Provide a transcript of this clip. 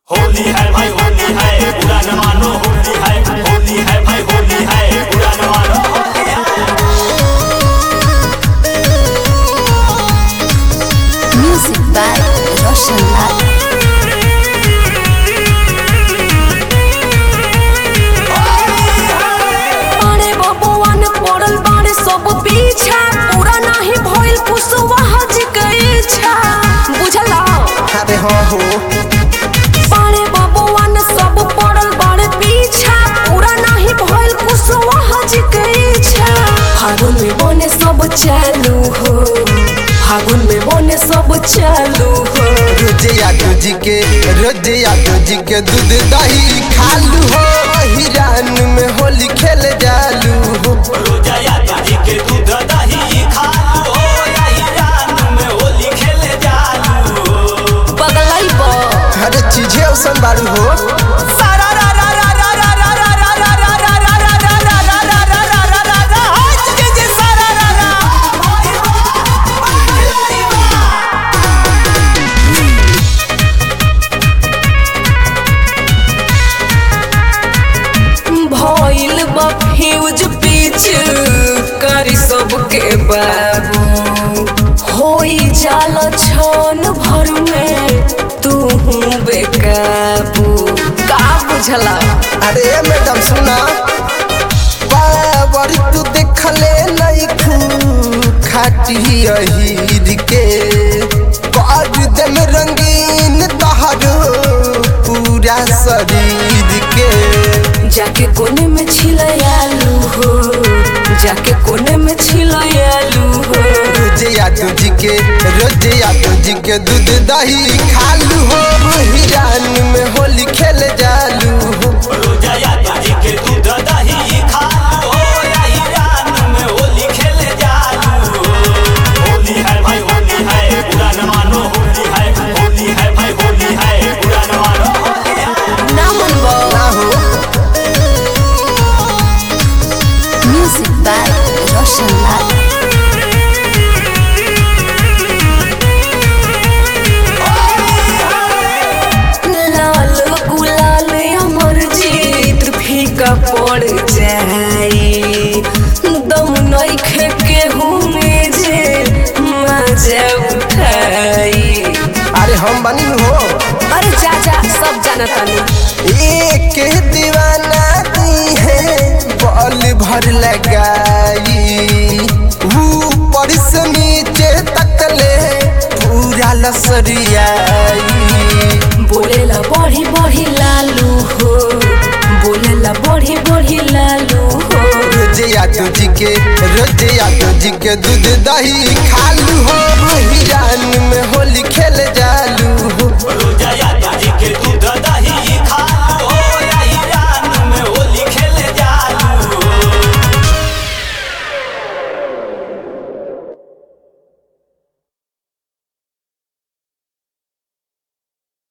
होली है भाई होली है बुरा न मानो होली है भाई होली है बुरा न मानो होली है। Music by Roshan Lal। अरे बबुआ ने पड़ल बाड़े सब पीछा पूरा नहीं भइल कुशवाहा जी के इच्छा बुझला। अरे हाँ हो अरे बबुआ ने सब पड़ल बाड़े पीछा पूरा नहीं भइल कुशवाहा जी के इच्छा। फागुन में बने सब चालू हो फागुन में बने सब चालू हो। रोजे यादव जी के दूध दही खालू हो हिरान में होली खेल जालू हो। रोजा यादव जी के दूध दही खालू हो या ईरान में होली खेले जालू हो। पगलाई बा हर चीजें औसन बारू हो। भइल बा फ्यूज पीछ करी सबके बाबू होई जाला छन भर में तू बेकाबू का बुझला। अरे मैडम सुना बाबरी तू देखले नहीं खू खाटी अहीर के कर में रंगीन तहरो पूरा शरीर के। जाके कोने में छिलयालू हो जाके कोने में छिलयालू हो। रोजे यादव जी के दूध दही खालू हो हिरान में होली खेल जालू हो। रोजा यादव जी के दूध दही खालू हो या ईरान में होली खेले जालू हो। होली है भाई होली है बुरा न मानो होली है भाई होली है बुरा न मानो होली है। ना मनबो ना हो Music by Roshan Lal। लाल गुलाल अमर जीत फीका पड़ जाई दम नइखे केहू में जे मजा उठाई। अरे हम बनी हो अरे जा सब जानता नहीं। एक दीवाना दी है बॉल भर लगाई ऊपर से नीचे तक ले पूरा लसरियाई। बोलेला बढ़ी बढ़ी लालू हो बोलेला बढ़ी बढ़ी लालू हो। रोजे यादव जी के दूध दही खालू हो हिरान में होली खेल जालू